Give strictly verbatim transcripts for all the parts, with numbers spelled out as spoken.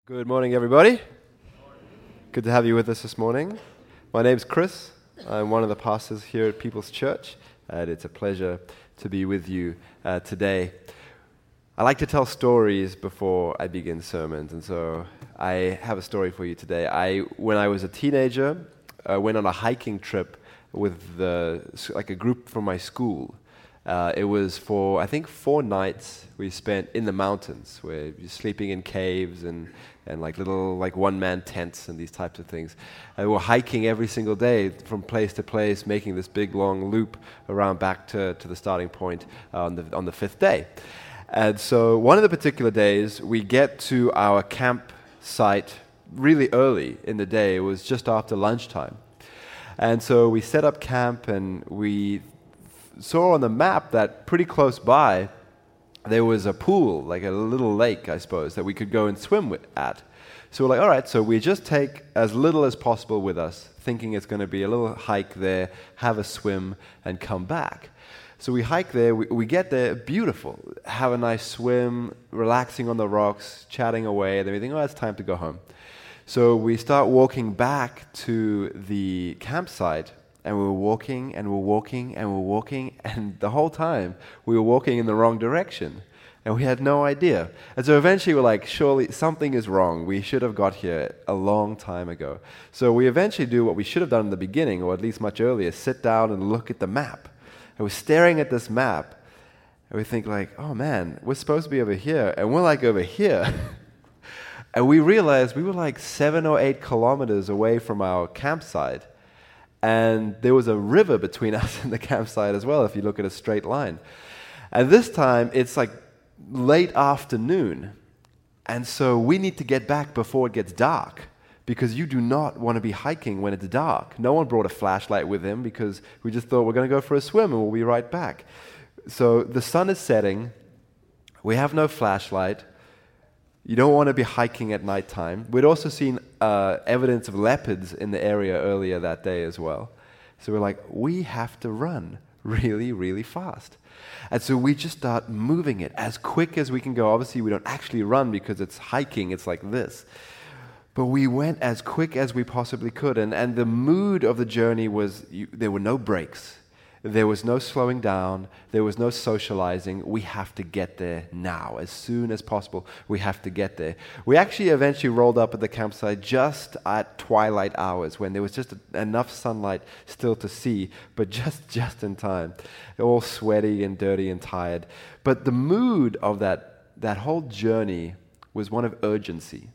Good morning, everybody. Good to have you with us this morning. My name's Chris. I'm one of the pastors here at People's Church, and it's a pleasure to be with you uh, today. I like to tell stories before I begin sermons, and so I have a story for you today. I, when I was a teenager, I went on a hiking trip with the, like a group from my school. Uh, it was for, I think, four nights we spent in the mountains, where you're sleeping in caves and, and like little like one-man tents and these types of things. And we were hiking every single day from place to place, making this big, long loop around back to, to the starting point uh, on the on the fifth day. And so one of the particular days, we get to our campsite really early in the day. It was just after lunchtime. And so we set up camp, and we saw on the map that pretty close by there was a pool, like a little lake, I suppose, that we could go and swim with, at. So we're like, all right, so we just take as little as possible with us, thinking it's going to be a little hike there, have a swim, and come back. So we hike there, we, we get there, beautiful, have a nice swim, relaxing on the rocks, chatting away, and then we think, oh, it's time to go home. So we start walking back to the campsite, and we were walking, and we were walking, and we were walking, and the whole time we were walking in the wrong direction, and we had no idea. And so eventually we're like, surely something is wrong. We should have got here a long time ago. So we eventually do what we should have done in the beginning, or at least much earlier, sit down and look at the map. And we're staring at this map, and we think like, oh man, we're supposed to be over here, and we're like over here. And we realized we were like seven or eight kilometers away from our campsite. And there was a river between us and the campsite as well, if you look at a straight line. And this time, it's like late afternoon. And so we need to get back before it gets dark, because you do not want to be hiking when it's dark. No one brought a flashlight with him, because we just thought we're going to go for a swim and we'll be right back. So the sun is setting. We have no flashlight. You don't want to be hiking at nighttime. We'd also seen uh, evidence of leopards in the area earlier that day as well. So we're like, we have to run really, really fast. And so we just start moving it as quick as we can go. Obviously, we don't actually run because it's hiking. It's like this. But we went as quick as we possibly could. And, and the mood of the journey was, you, there were no breaks. There was no slowing down. There was no socializing. We have to get there now. As soon as possible, we have to get there. We actually eventually rolled up at the campsite just at twilight hours, when there was just enough sunlight still to see, but just, just in time. All sweaty and dirty and tired. But the mood of that, that whole journey was one of urgency.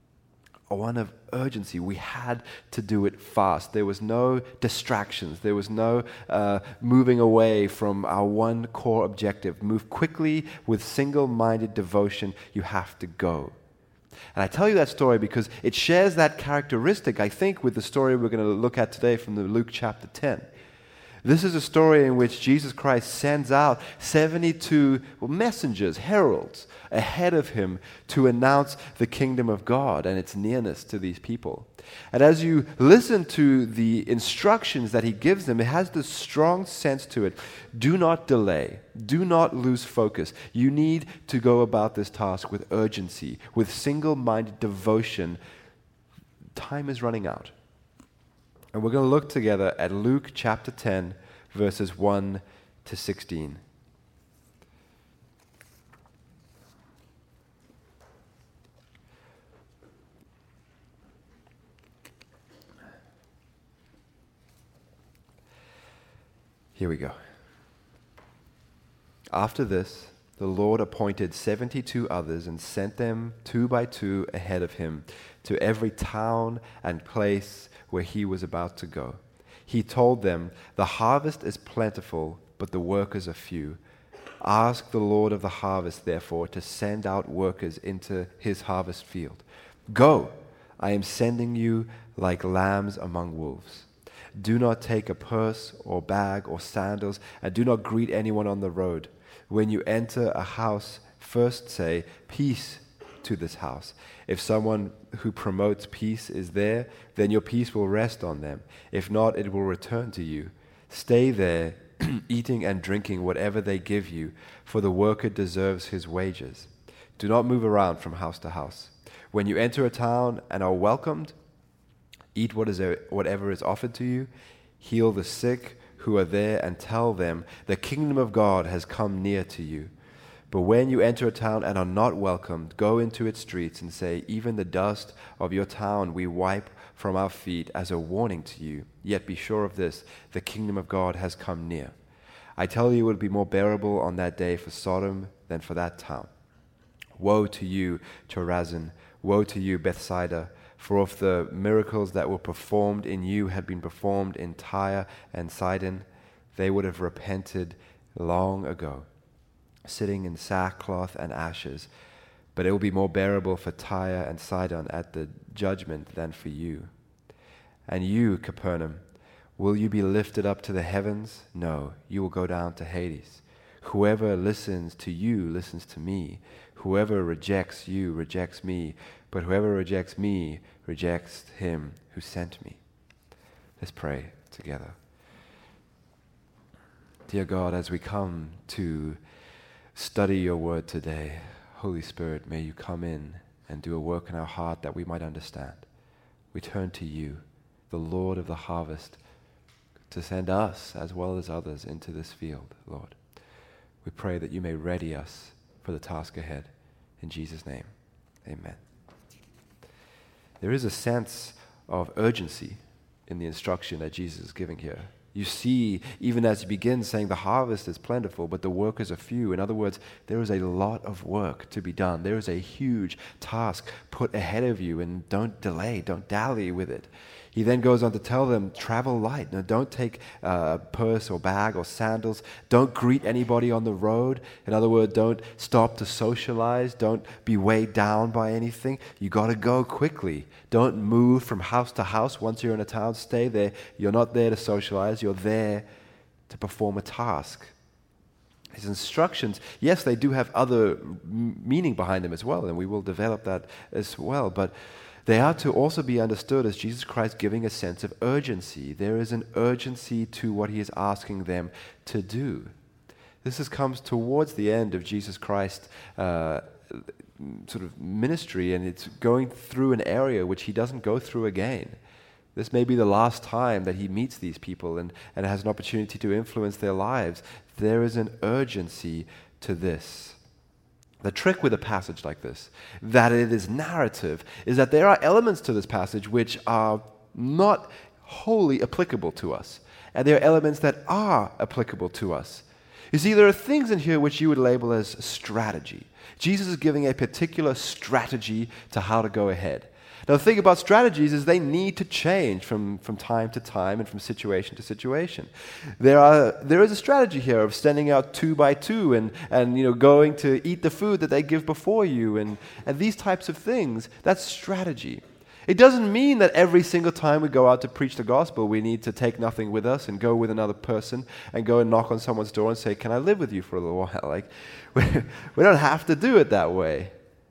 One of urgency. We had to do it fast. There was no distractions. There was no uh, moving away from our one core objective. Move quickly with single-minded devotion. You have to go. And I tell you that story because it shares that characteristic, I think, with the story we're going to look at today from the Luke chapter ten. This is a story in which Jesus Christ sends out seventy-two well, messengers, heralds, ahead of him to announce the kingdom of God and its nearness to these people. And as you listen to the instructions that he gives them, it has this strong sense to it. Do not delay. Do not lose focus. You need to go about this task with urgency, with single-minded devotion. Time is running out. And we're going to look together at Luke chapter ten, verses one to sixteen. Here we go. After this, the Lord appointed seventy-two others and sent them two by two ahead of him to every town and place where he was about to go. He told them, the harvest is plentiful, but the workers are few. Ask the Lord of the harvest, therefore, to send out workers into his harvest field. Go, I am sending you like lambs among wolves. Do not take a purse or bag or sandals, and do not greet anyone on the road. When you enter a house, first say, peace to this house. If someone who promotes peace is there, then your peace will rest on them. If not, it will return to you. Stay there, eating and drinking whatever they give you, for the worker deserves his wages. Do not move around from house to house. When you enter a town and are welcomed, eat what is whatever is offered to you, heal the sick who are there, and tell them, the kingdom of God has come near to you. But when you enter a town and are not welcomed, go into its streets and say, even the dust of your town we wipe from our feet as a warning to you. Yet be sure of this, the kingdom of God has come near. I tell you, it will be more bearable on that day for Sodom than for that town. Woe to you, Chorazin! Woe to you, Bethsaida! For if the miracles that were performed in you had been performed in Tyre and Sidon, they would have repented long ago, sitting in sackcloth and ashes. But it will be more bearable for Tyre and Sidon at the judgment than for you. And you, Capernaum, will you be lifted up to the heavens? No, you will go down to Hades. Whoever listens to you listens to me. Whoever rejects you rejects me. But whoever rejects me rejects him who sent me. Let's pray together. Dear God, as we come to study your word today, Holy Spirit, may you come in and do a work in our heart that we might understand. We turn to you, the Lord of the harvest, to send us as well as others into this field, Lord. We pray that you may ready us for the task ahead. In Jesus' name, amen. There is a sense of urgency in the instruction that Jesus is giving here. You see, even as he begins saying the harvest is plentiful, but the workers are few. In other words, there is a lot of work to be done. There is a huge task put ahead of you, and don't delay, don't dally with it. He then goes on to tell them, travel light. Now, don't take a purse or bag or sandals. Don't greet anybody on the road. In other words, don't stop to socialize. Don't be weighed down by anything. You got to go quickly. Don't move from house to house. Once you're in a town, stay there. You're not there to socialize. You're there to perform a task. His instructions, yes, they do have other m- meaning behind them as well, and we will develop that as well, but they are to also be understood as Jesus Christ giving a sense of urgency. There is an urgency to what he is asking them to do. This is, comes towards the end of Jesus Christ's uh, sort of ministry, and it's going through an area which he doesn't go through again. This may be the last time that he meets these people and, and has an opportunity to influence their lives. There is an urgency to this. The trick with a passage like this, that it is narrative, is that there are elements to this passage which are not wholly applicable to us. And there are elements that are applicable to us. You see, there are things in here which you would label as strategy. Jesus is giving a particular strategy to how to go ahead. Now, the thing about strategies is they need to change from, from time to time and from situation to situation. There are there is a strategy here of standing out two by two and, and you know going to eat the food that they give before you and, and these types of things. That's strategy. It doesn't mean that every single time we go out to preach the gospel, we need to take nothing with us and go with another person and go and knock on someone's door and say, "Can I live with you for a little while?" Like, we, we don't have to do it that way.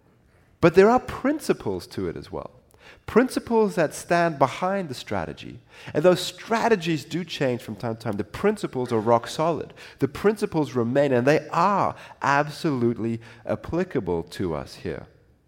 But there are principles to it as well. Principles that stand behind the strategy. And those strategies do change from time to time. The principles are rock solid. The principles remain, and they are absolutely applicable to us here.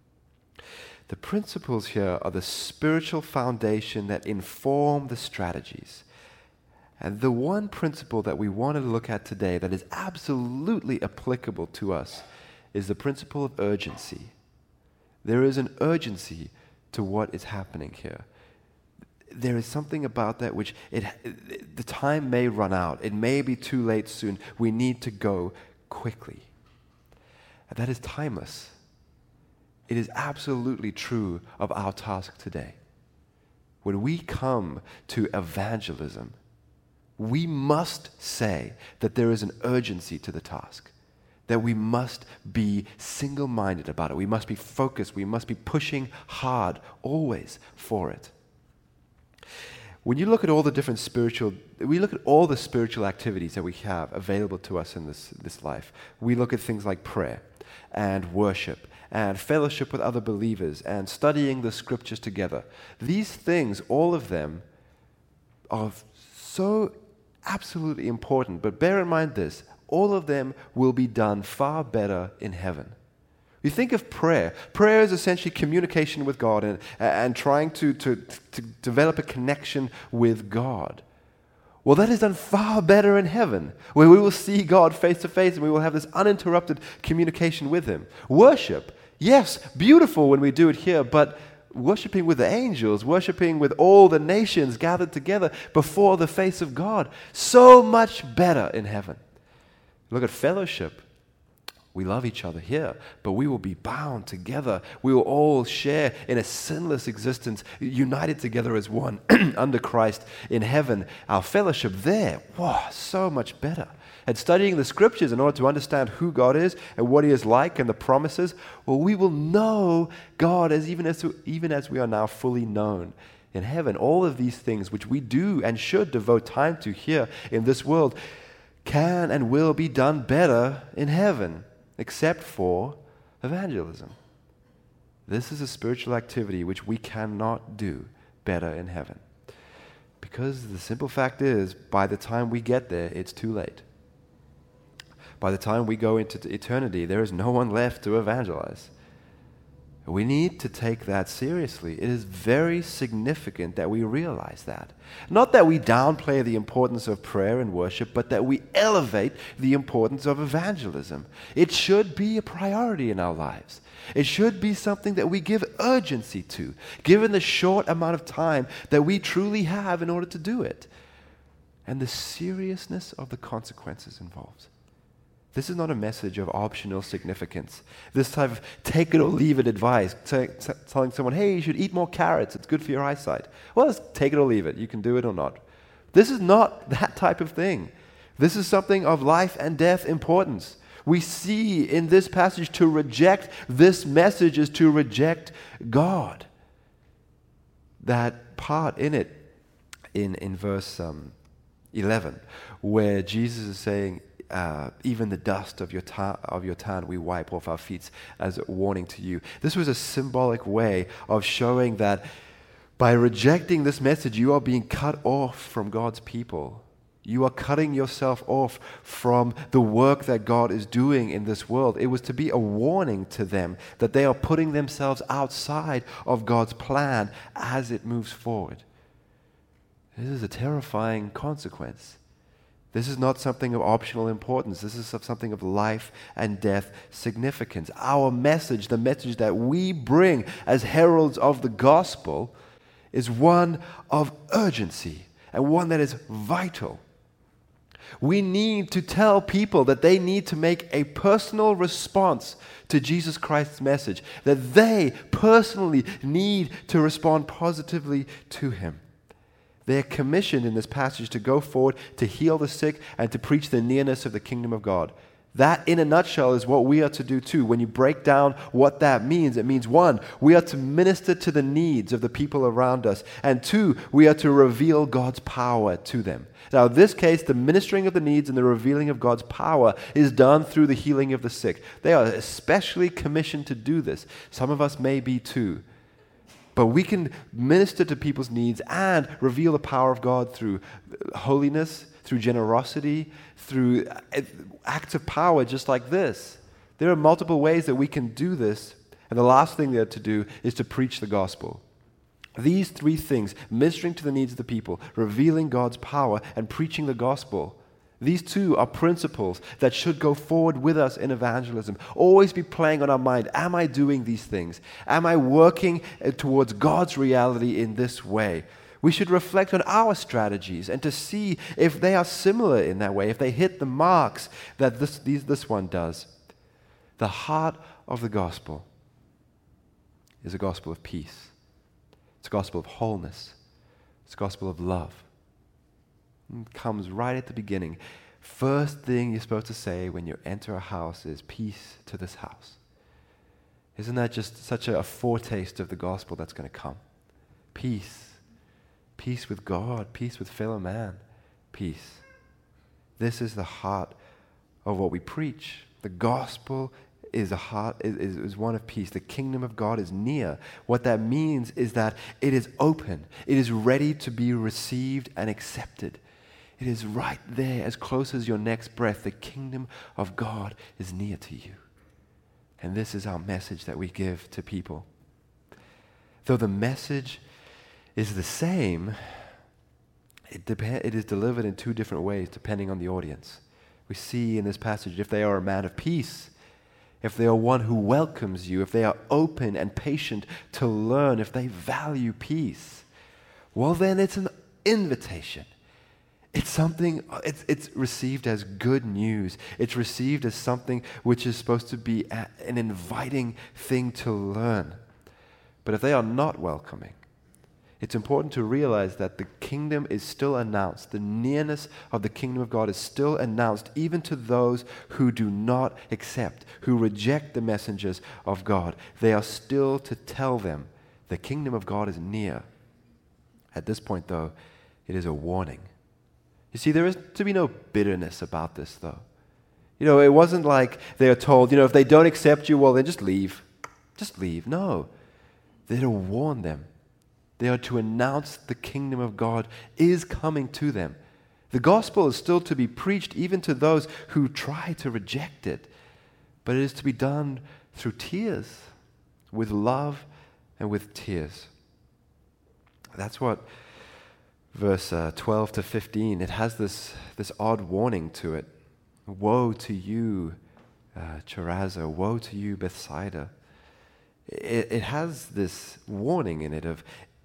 The principles here are the spiritual foundation that inform the strategies. And the one principle that we want to look at today that is absolutely applicable to us is the principle of urgency. There is an urgency to what is happening here. There is something about that which it, the time may run out. It may be too late soon. We need to go quickly. And that is timeless. It is absolutely true of our task today. When we come to evangelism, we must say that there is an urgency to the task. That we must be single-minded about it. We must be focused. We must be pushing hard, always, for it. When you look at all the different spiritual, we look at all the spiritual activities that we have available to us in this, this life. We look at things like prayer and worship and fellowship with other believers and studying the scriptures together. These things, all of them, are so absolutely important. But bear in mind this, all of them will be done far better in heaven. You think of prayer. Prayer is essentially communication with God and, and trying to, to, to develop a connection with God. Well, that is done far better in heaven, where we will see God face to face and we will have this uninterrupted communication with Him. Worship, yes, beautiful when we do it here, but worshiping with the angels, worshiping with all the nations gathered together before the face of God, so much better in heaven. Look at fellowship. We love each other here, but we will be bound together. We will all share in a sinless existence, united together as one under Christ in heaven. Our fellowship there, wow, so much better. And studying the scriptures in order to understand who God is and what He is like and the promises, well, we will know God as even as, even as we are now fully known in heaven. All of these things which we do and should devote time to here in this world can and will be done better in heaven, except for evangelism. This is a spiritual activity which we cannot do better in heaven. Because the simple fact is, by the time we get there, it's too late. By the time we go into eternity, there is no one left to evangelize. We need to take that seriously. It is very significant that we realize that. Not that we downplay the importance of prayer and worship, but that we elevate the importance of evangelism. It should be a priority in our lives. It should be something that we give urgency to, given the short amount of time that we truly have in order to do it, and the seriousness of the consequences involved. This is not a message of optional significance. This type of take it or leave it advice, t- t- telling someone, hey, you should eat more carrots, it's good for your eyesight. Well, it's take it or leave it. You can do it or not. This is not that type of thing. This is something of life and death importance. We see in this passage to reject this message is to reject God. That part in it, in, in verse um, eleven, where Jesus is saying, Uh, even the dust of your, ta- of your town we wipe off our feet as a warning to you. This was a symbolic way of showing that by rejecting this message, you are being cut off from God's people. You are cutting yourself off from the work that God is doing in this world. It was to be a warning to them that they are putting themselves outside of God's plan as it moves forward. This is a terrifying consequence. This is not something of optional importance. This is something of life and death significance. Our message, the message that we bring as heralds of the gospel, is one of urgency and one that is vital. We need to tell people that they need to make a personal response to Jesus Christ's message, that they personally need to respond positively to Him. They're commissioned in this passage to go forward, to heal the sick, and to preach the nearness of the kingdom of God. That, in a nutshell, is what we are to do too. When you break down what that means, it means, one, we are to minister to the needs of the people around us, and two, we are to reveal God's power to them. Now, in this case, the ministering of the needs and the revealing of God's power is done through the healing of the sick. They are especially commissioned to do this. Some of us may be too. But we can minister to people's needs and reveal the power of God through holiness, through generosity, through acts of power just like this. There are multiple ways that we can do this. And the last thing they're to do is to preach the gospel. These three things, ministering to the needs of the people, revealing God's power, and preaching the gospel, these two are principles that should go forward with us in evangelism. Always be playing on our mind. Am I doing these things? Am I working towards God's reality in this way? We should reflect on our strategies and to see if they are similar in that way, if they hit the marks that this, these, this one does. The heart of the gospel is a gospel of peace. It's a gospel of wholeness. It's a gospel of love. It comes right at the beginning. First thing you're supposed to say when you enter a house is peace to this house. Isn't that just such a, a foretaste of the gospel that's going to come? Peace. Peace with God. Peace with fellow man. Peace. This is the heart of what we preach. The gospel is a heart is, is one of peace. The kingdom of God is near. What that means is that it is open. It is ready to be received and accepted. It is right there, as close as your next breath. The kingdom of God is near to you. And this is our message that we give to people. Though the message is the same, it, dep- it is delivered in two different ways depending on the audience. We see in this passage, if they are a man of peace, if they are one who welcomes you, if they are open and patient to learn, if they value peace, well then it's an invitation. It's something, it's, it's received as good news. It's received as something which is supposed to be a, an inviting thing to learn. But if they are not welcoming, it's important to realize that the kingdom is still announced. The nearness of the kingdom of God is still announced even to those who do not accept, who reject the messengers of God. They are still to tell them the kingdom of God is near. At this point, though, it is a warning. You see, there is to be no bitterness about this, though. You know, it wasn't like they are told, you know, if they don't accept you, well, then just leave. Just leave. No. They're to warn them. They are to announce the kingdom of God is coming to them. The gospel is still to be preached even to those who try to reject it. But it is to be done through tears, with love and with tears. That's what verse uh, twelve to fifteen, it has this, this odd warning to it. Woe to you, uh, Chorazin. Woe to you, Bethsaida. It, it has this warning in it of,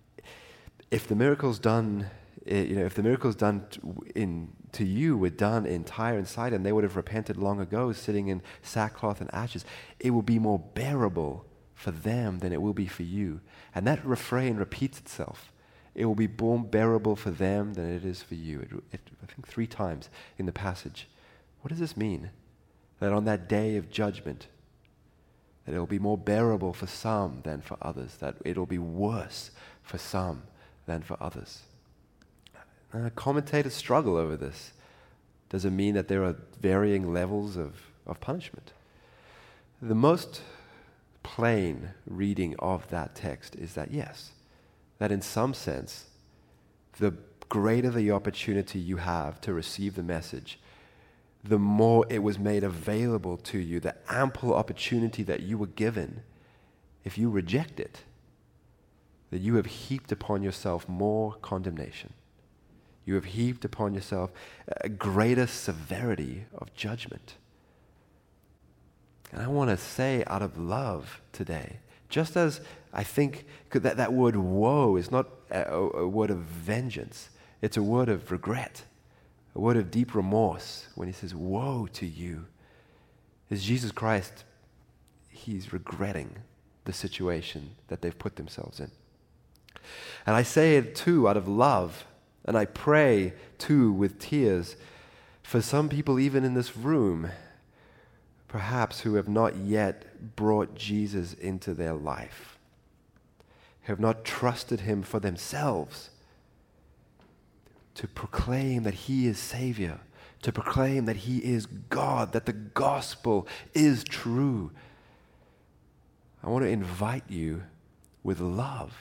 if the miracles done, you know, if the miracles done in to you were done in Tyre and Sidon, they would have repented long ago, sitting in sackcloth and ashes. It will be more bearable for them than it will be for you. And that refrain repeats itself. It will be more bearable for them than it is for you. It, it, I think three times in the passage. What does this mean? That on that day of judgment, that it will be more bearable for some than for others. That it will be worse for some than for others. Uh, commentators struggle over this. Does it mean that there are varying levels of, of punishment? The most plain reading of that text is that yes, that in some sense, the greater the opportunity you have to receive the message, the more it was made available to you, the ample opportunity that you were given. If you reject it, that you have heaped upon yourself more condemnation. You have heaped upon yourself a greater severity of judgment. And I want to say out of love today, just as I think that, that word woe is not a, a word of vengeance, it's a word of regret, a word of deep remorse when he says, woe to you. Is Jesus Christ, he's regretting the situation that they've put themselves in. And I say it too out of love, and I pray too with tears for some people even in this room, perhaps who have not yet brought Jesus into their life, who have not trusted him for themselves to proclaim that he is Savior, to proclaim that he is God, that the gospel is true. I want to invite you with love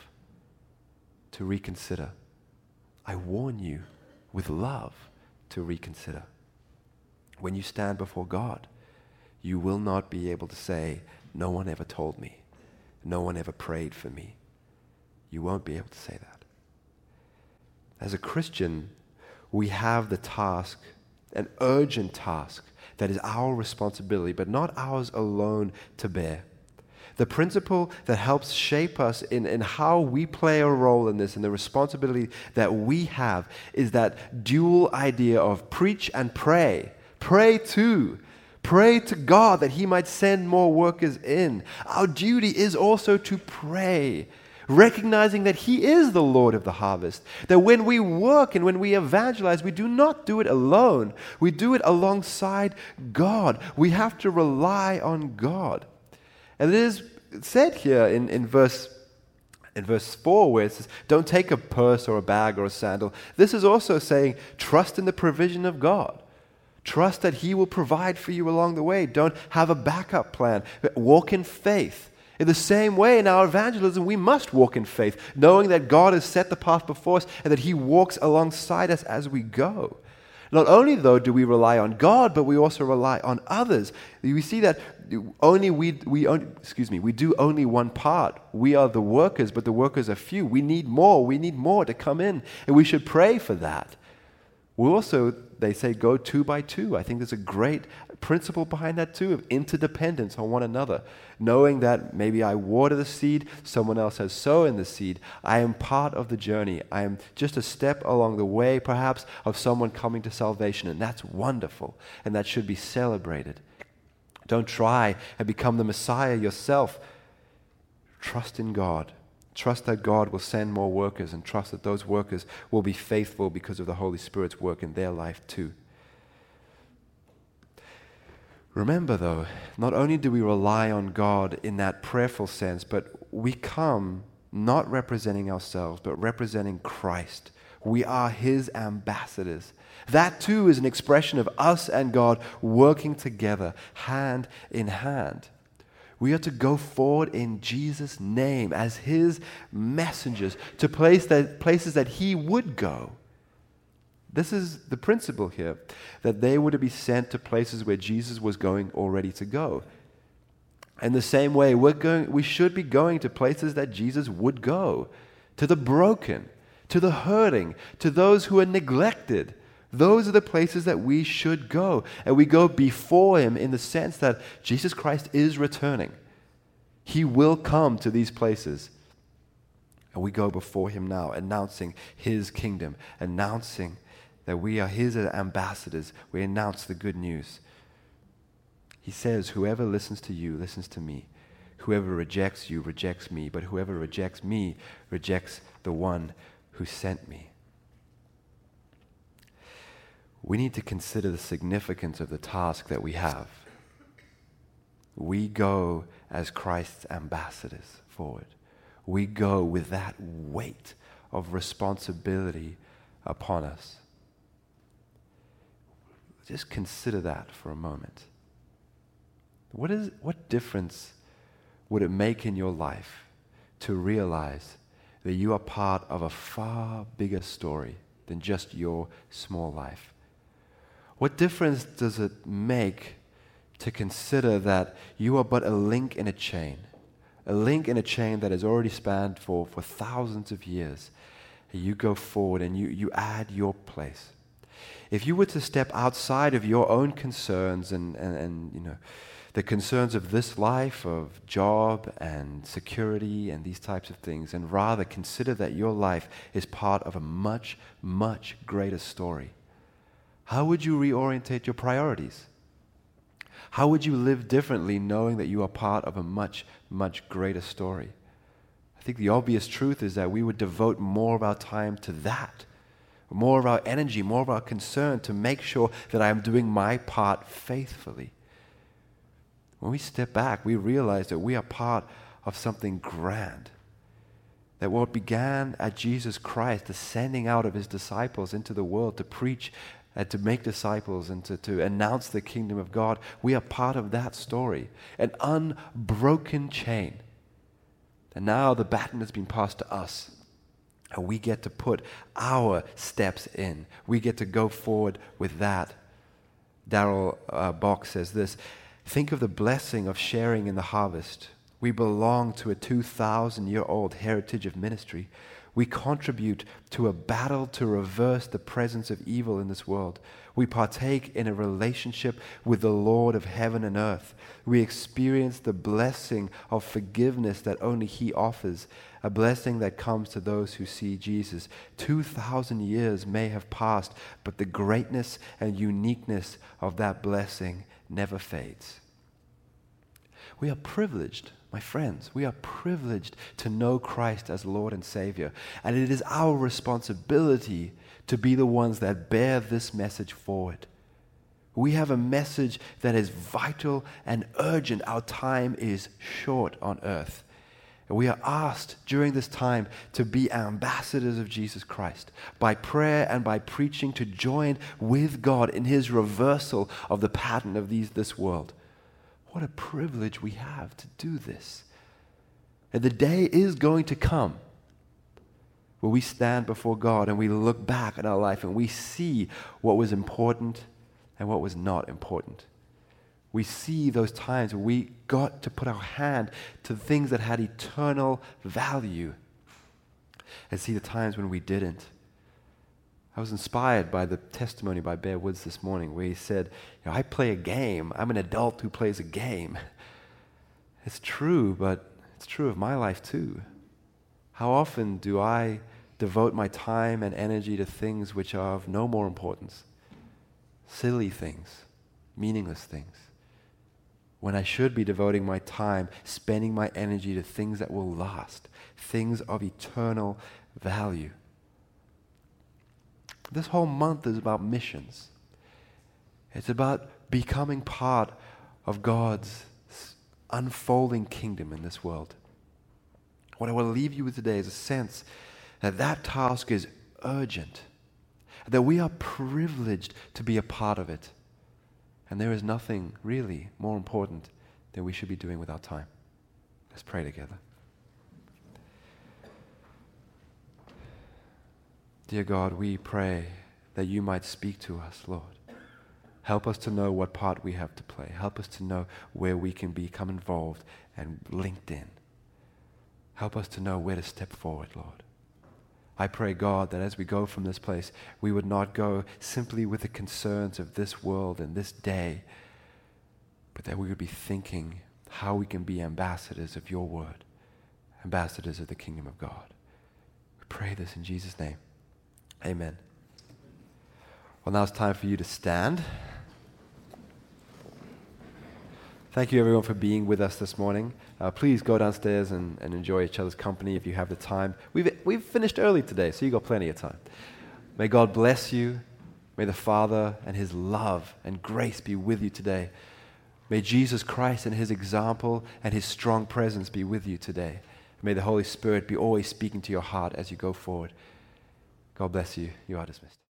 to reconsider. I warn you with love to reconsider. When you stand before God, you will not be able to say, no one ever told me. No one ever prayed for me. You won't be able to say that. As a Christian, we have the task, an urgent task, that is our responsibility, but not ours alone to bear. The principle that helps shape us in, in how we play a role in this and the responsibility that we have is that dual idea of preach and pray. Pray too. Pray to God that he might send more workers in. Our duty is also to pray, recognizing that he is the Lord of the harvest. That when we work and when we evangelize, we do not do it alone. We do it alongside God. We have to rely on God. And it is said here in, in verse in verse four where it says, don't take a purse or a bag or a sandal. This is also saying, trust in the provision of God. Trust that he will provide for you along the way. Don't have a backup plan. Walk in faith. In the same way, in our evangelism, we must walk in faith, knowing that God has set the path before us and that he walks alongside us as we go. Not only, though, do we rely on God, but we also rely on others. We see that only we, we only, excuse me, we do only one part. We are the workers, but the workers are few. We need more. We need more to come in, and we should pray for that. We also, they say, go two by two. I think there's a great principle behind that too, of interdependence on one another. Knowing that maybe I water the seed, someone else has sown the seed. I am part of the journey. I am just a step along the way, perhaps, of someone coming to salvation, and that's wonderful, and that should be celebrated. Don't try and become the Messiah yourself. Trust in God. Trust that God will send more workers, and trust that those workers will be faithful because of the Holy Spirit's work in their life too. Remember, though, not only do we rely on God in that prayerful sense, but we come not representing ourselves, but representing Christ. We are His ambassadors. That too is an expression of us and God working together, hand in hand. We are to go forward in Jesus' name as His messengers to place that, places that He would go. This is the principle here, that they were to be sent to places where Jesus was going already to go. In the same way, we're going, we should be going to places that Jesus would go, to the broken, to the hurting, to those who are neglected. Those are the places that we should go. And we go before Him in the sense that Jesus Christ is returning. He will come to these places. And we go before Him now, announcing His kingdom, announcing that we are His ambassadors. We announce the good news. He says, whoever listens to you, listens to me. Whoever rejects you, rejects me. But whoever rejects me, rejects the one who sent me. We need to consider the significance of the task that we have. We go as Christ's ambassadors forward. We go with that weight of responsibility upon us. Just consider that for a moment. What is, what difference would it make in your life to realize that you are part of a far bigger story than just your small life? What difference does it make to consider that you are but a link in a chain, a link in a chain that has already spanned for, for thousands of years? And you go forward and you, you add your place. If you were to step outside of your own concerns and, and, and you know, the concerns of this life, of job and security and these types of things, and rather consider that your life is part of a much, much greater story, how would you reorientate your priorities? How would you live differently knowing that you are part of a much, much greater story? I think the obvious truth is that we would devote more of our time to that, more of our energy, more of our concern to make sure that I am doing my part faithfully. When we step back, we realize that we are part of something grand. That what began at Jesus Christ, the sending out of His disciples into the world to preach and to make disciples and to, to announce the kingdom of God, we are part of that story, an unbroken chain. And now the baton has been passed to us, and we get to put our steps in. We get to go forward with that. Darrell uh, Bock says this, think of the blessing of sharing in the harvest. We belong to a two thousand year old heritage of ministry. We contribute to a battle to reverse the presence of evil in this world. We partake in a relationship with the Lord of heaven and earth. We experience the blessing of forgiveness that only He offers, a blessing that comes to those who see Jesus. Two thousand years may have passed, but the greatness and uniqueness of that blessing never fades. We are privileged, my friends, we are privileged to know Christ as Lord and Savior. And it is our responsibility to be the ones that bear this message forward. We have a message that is vital and urgent. Our time is short on earth. And we are asked during this time to be ambassadors of Jesus Christ, by prayer and by preaching, to join with God in His reversal of the pattern of these, this world. What a privilege we have to do this. And the day is going to come where we stand before God and we look back at our life and we see what was important and what was not important. We see those times where we got to put our hand to things that had eternal value, and see the times when we didn't. I was inspired by the testimony by Bear Woods this morning where he said, you know, I play a game. I'm an adult who plays a game. It's true, but it's true of my life too. How often do I devote my time and energy to things which are of no more importance? Silly things, meaningless things. When I should be devoting my time, spending my energy to things that will last, things of eternal value. This whole month is about missions. It's about becoming part of God's unfolding kingdom in this world. What I want to leave you with today is a sense that that task is urgent, that we are privileged to be a part of it. And there is nothing really more important than we should be doing with our time. Let's pray together. Dear God, we pray that you might speak to us, Lord. Help us to know what part we have to play. Help us to know where we can become involved and linked in. Help us to know where to step forward, Lord. I pray, God, that as we go from this place, we would not go simply with the concerns of this world and this day, but that we would be thinking how we can be ambassadors of your word, ambassadors of the kingdom of God. We pray this in Jesus' name. Amen. Well, now it's time for you to stand. Thank you, everyone, for being with us this morning. Uh, please go downstairs and, and enjoy each other's company if you have the time. We've, we've finished early today, so you've got plenty of time. May God bless you. May the Father and His love and grace be with you today. May Jesus Christ and His example and His strong presence be with you today. May the Holy Spirit be always speaking to your heart as you go forward. God bless you. You are dismissed.